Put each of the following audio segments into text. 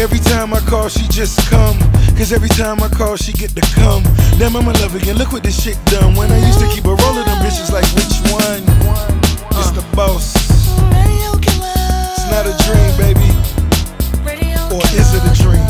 Every time I call, she just come. Cause every time I call, she get to come. Damn, I'm in love again, look what this shit done. When I used to keep a roll of them bitches like which one? It's the boss. It's not a dream, baby. Or is it a dream?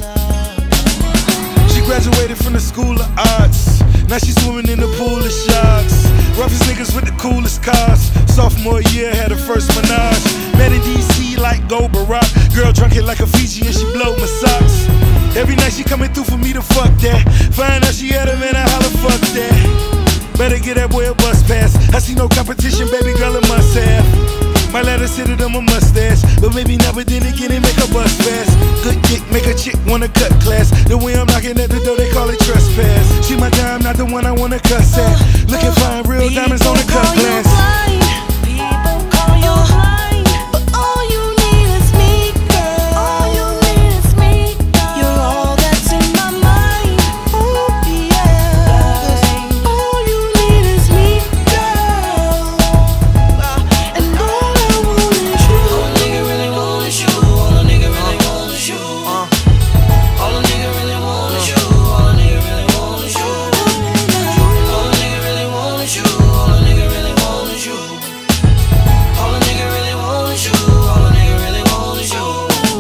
She graduated from the School of Arts. Now she's swimming in the pool of sharks. Roughest niggas with the coolest cars. Sophomore year, had her first menage. Met in DC like Go Barack. Girl drunk it like a Fiji and she blow my socks. Every night she coming through for me to fuck that. Find out she had a man, I holla fuck that. Better get that boy a bus pass. I see no competition, baby girl, it must have. My letter sit it on my mustache. But maybe now, but then again, it make a bust fast. Good dick, make a chick wanna cut class. The way I'm knocking at the door, they call it trespass. She my dime, not the one I wanna cuss at. Looking fine, real diamonds on the cut glass. People call you blind, but all you need is me, girl. All you need is me, girl. You're all that's in my mind. Ooh, yeah. All you need is me, girl. And all I want is you. All a nigga really want is you. All a nigga really want is you. All a nigga really want is you. All a nigga really want is you. All a nigga really want is you. All a nigga really want is you. All a nigga really want is you. All a nigga really want is you.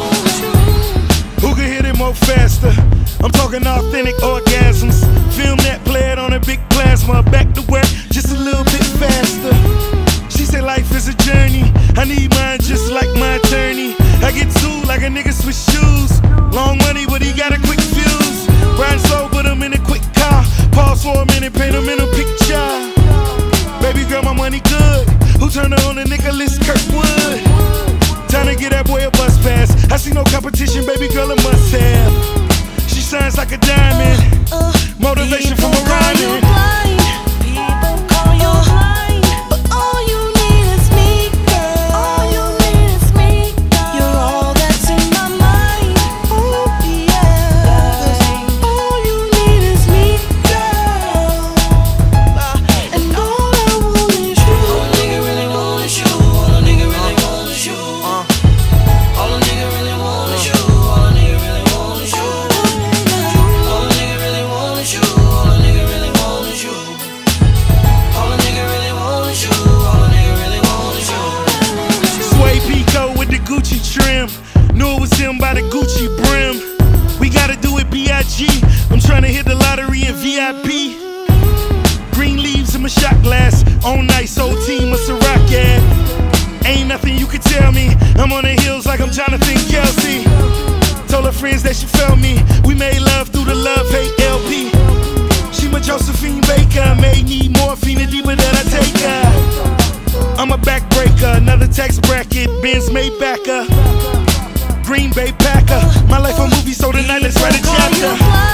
Who can hit it more faster? I'm talking authentic orgasms. Film that, play it on a big plasma. Back to work, just a little bit faster. She said life is a journey. I need mine just like my attorney. I get sued like a nigga switch shoes. Long money, but he got a quick fuse. Riding slow, but I'm in a quick car. Pause for a minute, paint him in a picture. Baby girl, my money good. Who turned her on to Nicholas Kirkwood? Time to get that boy a bus pass. I see no competition, baby girl, a must have. She shines like a diamond. Motivation from a rhyming. People call you blind, but all you need is me, girl. All you need is me, girl. You're all that's in my mind. Ooh, yeah. All you need is me, girl. And all I want is you. All a nigga really want is you. All a nigga really want is you. All a nigga really want is you. All a nigga really want is you. All a nigga really want is you. All a nigga really want is you. All a nigga really want is you. All a nigga really want is you. Sway Pico with the Gucci trim. Knew it was him by the Gucci brim. We gotta do it B.I.G. I'm tryna hit the lottery in VIP. Green leaves in my shot glass. On nice, whole team of Ciroc ad. Ain't nothing you can tell me. I'm on the hills like I'm Jonathan Kelsey. Told her friends that she felt me. We made love through the love-hate LP. She my Josephine Baker. May need morphine the deeper that I take her. I'm a backbreaker, another tax bracket. Benz Maybach. Green Bay Packer. My life a movie, so tonight let's write a chapter.